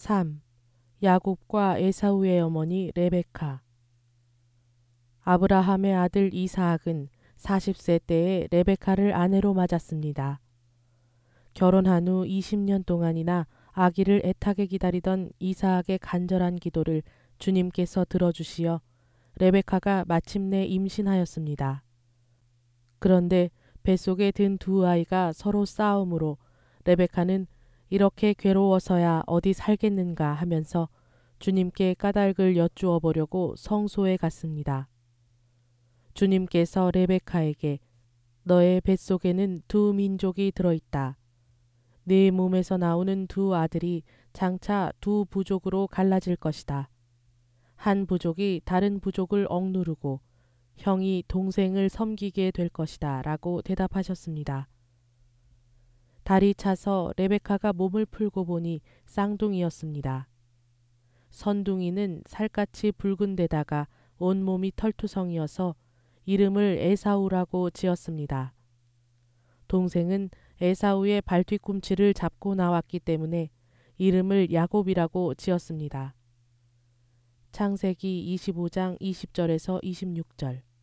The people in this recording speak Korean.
3. 야곱과 에사우의 어머니 레베카. 아브라함의 아들 이사학은 40세 때에 레베카를 아내로 맞았습니다. 결혼한 후 20년 동안이나 아기를 애타게 기다리던 이사학의 간절한 기도를 주님께서 들어주시어 레베카가 마침내 임신하였습니다. 그런데 뱃속에 든 두 아이가 서로 싸움으로 레베카는 이렇게 괴로워서야 어디 살겠는가 하면서 주님께 까닭을 여쭈어 보려고 성소에 갔습니다. 주님께서 레베카에게 너의 뱃속에는 두 민족이 들어있다. 네 몸에서 나오는 두 아들이 장차 두 부족으로 갈라질 것이다. 한 부족이 다른 부족을 억누르고 형이 동생을 섬기게 될 것이다 라고 대답하셨습니다. 달이 차서 레베카가 몸을 풀고 보니 쌍둥이였습니다. 선둥이는 살갗이 붉은 데다가 온몸이 털투성이어서 이름을 에사우라고 지었습니다. 동생은 에사우의 발뒤꿈치를 잡고 나왔기 때문에 이름을 야곱이라고 지었습니다. 창세기 25장 20절에서 26절.